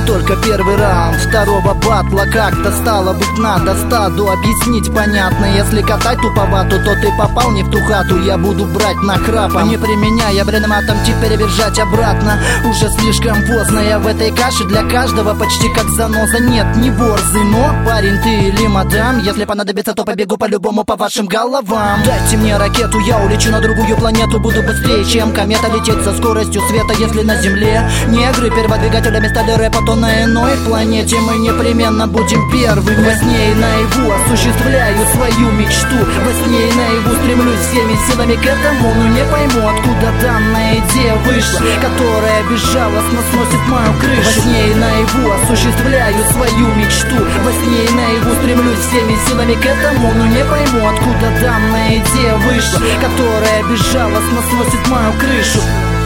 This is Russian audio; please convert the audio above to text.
только первый раунд второго батла. Как-то стало быть надо стаду объяснить понятно. Если катать туповату, то ты попал не в ту хату. Я буду брать нахрапом, не применяя бренматом, теперь бежать обратно уже слишком поздно. Я в этой каше для каждого почти как заноза. Нет, не борзый, но парень ты или мадам. Если понадобится, то побегу по-любому по вашим головам. Дайте мне ракету, я улечу на другую планету. Буду быстрее, чем комета, лететь со скоростью света. Если на земле негры перводвигателями стали рэпа, то на иной планете мы непременно будем первыми. Во сне и наяву осуществляю свою мечту. Во сне и наяву стремлюсь всеми силами к этому. Но не пойму, откуда данная идея вышла, которая безжалостно сносит мою крышу. Во сне и наяву осуществляю свою мечту. Во сне и наяву стремлюсь всеми силами к этому. Но не пойму, откуда данная идея вышла, которая безжалостно сносит мою крышу.